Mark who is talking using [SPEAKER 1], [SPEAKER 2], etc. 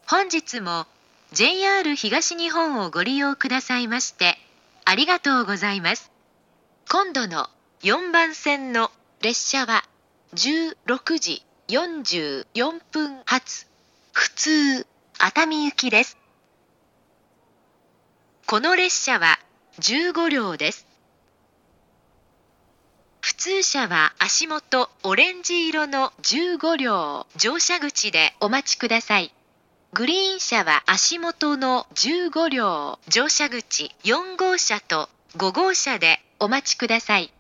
[SPEAKER 1] 本日も JR 東日本をご利用くださいましてありがとうございます。今度の4番線の列車は16時44分発普通熱海行きです。この列車は15両です。普通車は足元オレンジ色の15両乗車口でお待ちください。グリーン車は足元の15両乗車口4号車と5号車でお待ちください。